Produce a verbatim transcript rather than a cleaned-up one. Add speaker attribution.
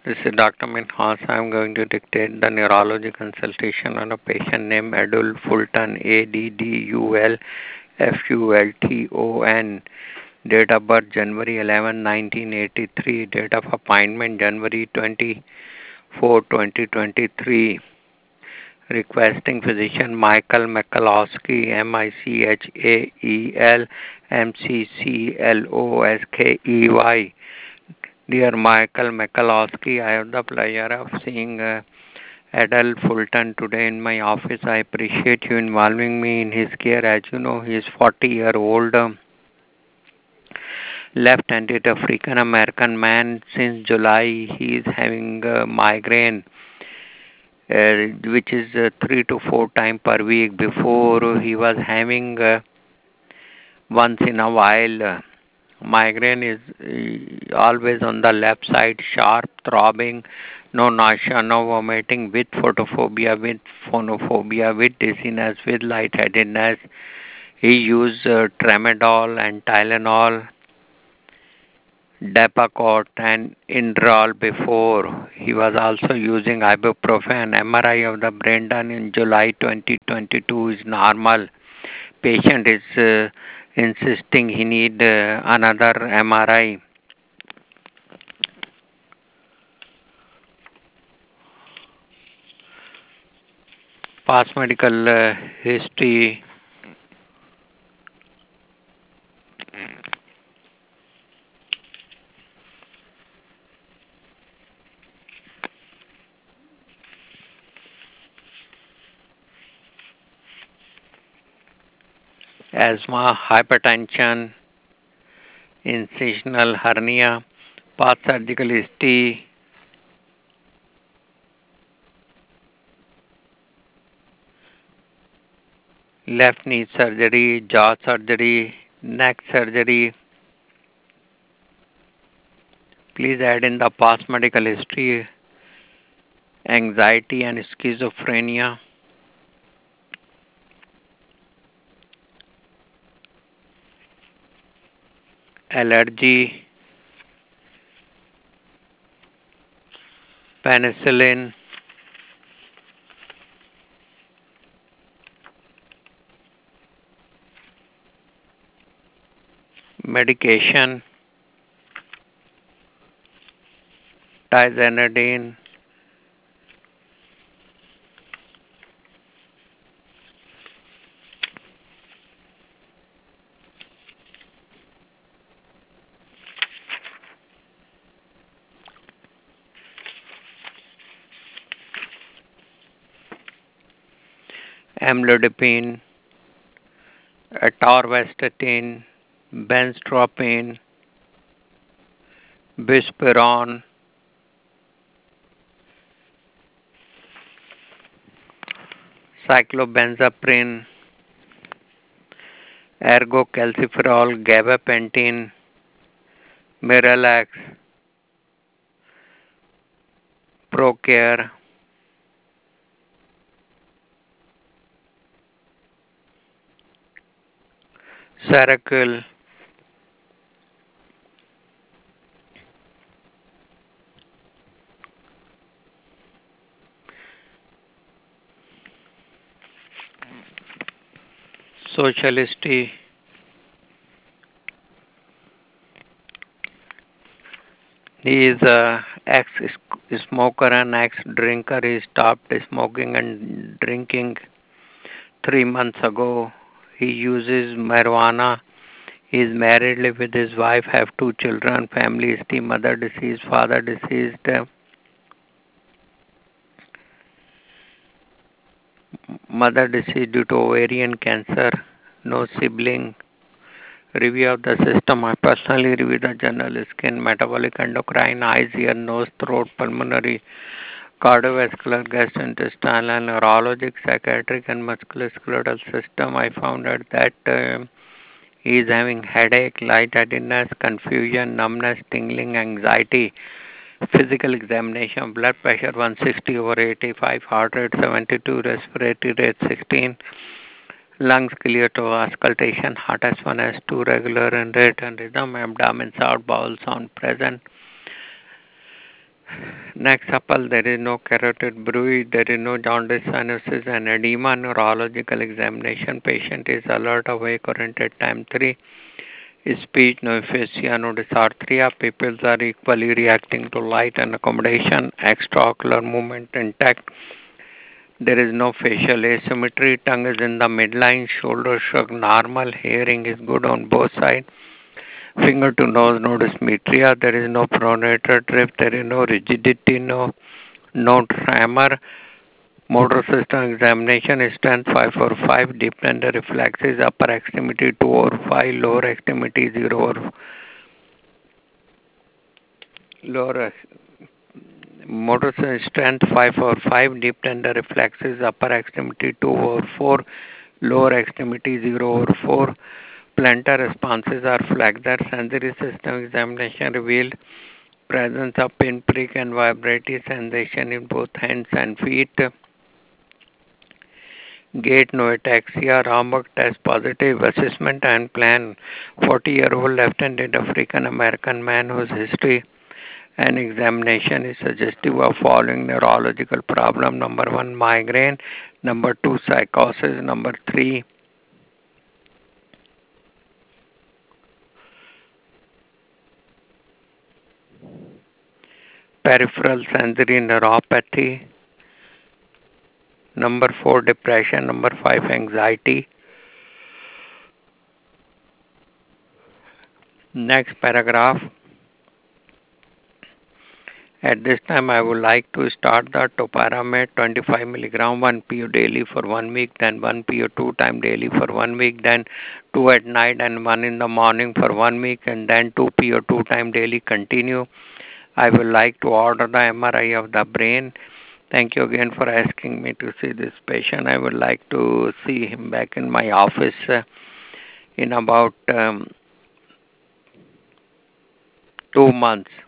Speaker 1: This is Doctor Minhas. I am going to dictate the neurology consultation on a patient named Adul Fulton, A D D U L F U L T O N. Date of birth January eleventh, nineteen eighty-three. Date of appointment January twenty-fourth, twenty twenty-three. Requesting physician Michael Michalowski, M I C H A E L M C C L O S K E Y. Dear Michael Michalowski, I have the pleasure of seeing uh, Adele Fulton today in my office. I appreciate you involving me in his care. As you know, he is forty year old um, left-handed African American man. Since July, he is having uh, migraine, uh, which is uh, three to four times per week. Before, he was having uh, once in a while. Uh, Migraine is uh, always on the left side, sharp, throbbing, no nausea, no vomiting, with photophobia, with phonophobia, with dizziness, with lightheadedness. He used uh, tramadol and Tylenol, Depacort and Indrall before. He was also using ibuprofen. M R I of the brain done in July twenty twenty-two is normal. Patient is uh, insisting he need uh, another M R I. Past medical uh, history, asthma, hypertension, incisional hernia, past surgical history, left knee surgery, jaw surgery, neck surgery. Please add in the past medical history, anxiety and schizophrenia, allergy, penicillin, medication, tizanidine, amlodipine, atorvastatin, benztropine, buspirone, cyclobenzaprine, ergocalciferol, gabapentin, Miralax, Procare, Seroquel, Socialisty. He is a ex-smoker and ex-drinker. He stopped smoking and drinking three months ago. He uses marijuana. He is married, live with his wife, have two children, family history, mother deceased, father deceased, mother deceased due to ovarian cancer, no sibling. Review of the system. I personally review the general skin, metabolic, endocrine, eyes, ear, nose, throat, pulmonary, cardiovascular, gastrointestinal, neurologic, psychiatric, and musculoskeletal system. I found out that uh, he is having headache, lightheadedness, confusion, numbness, tingling, anxiety. Physical examination, blood pressure one sixty over eighty-five, heart rate seventy-two, respiratory rate sixteen, lungs clear to auscultation, heart S one, S two, regular and rate and rhythm, abdomen sound, bowel sound present, Next supple, there is no carotid bruit, there is no jaundice, cyanosis, and edema. Neurological examination. Patient is alert, awake, oriented. Time three. Speech, no aphasia, no dysarthria. Pupils are equally reacting to light and accommodation. Extraocular movement intact. There is no facial asymmetry. Tongue is in the midline. Shoulder shrug normal. Hearing is good on both sides. Finger to nose, no dysmetria. There is no pronator drift. There is no rigidity. No, no tremor. Motor system examination is strength five four five. Deep tender reflexes. Upper extremity two over five. Lower extremity zero over lower motor strength five over five. Deep tender reflexes. Upper extremity two over four. Lower extremity zero over four. Plantar responses are flexor. Sensory system examination revealed presence of pinprick and vibratory sensation in both hands and feet. Gait no ataxia. Ramberg test positive. Assessment and plan. forty year old left-handed African American man whose history and examination is suggestive of following neurological problem. Number one, migraine. Number two, psychosis. Number three, peripheral sensory neuropathy. Number four, depression. Number five, anxiety. Next paragraph. At this time, I would like to start the topiramate twenty-five milligram one P U daily for one week, then one P U two time daily for one week, then two at night and one in the morning for one week, and then two P U two time daily continue. I would like to order the M R I of the brain. Thank you again for asking me to see this patient. I would like to see him back in my office uh, in about um, two months.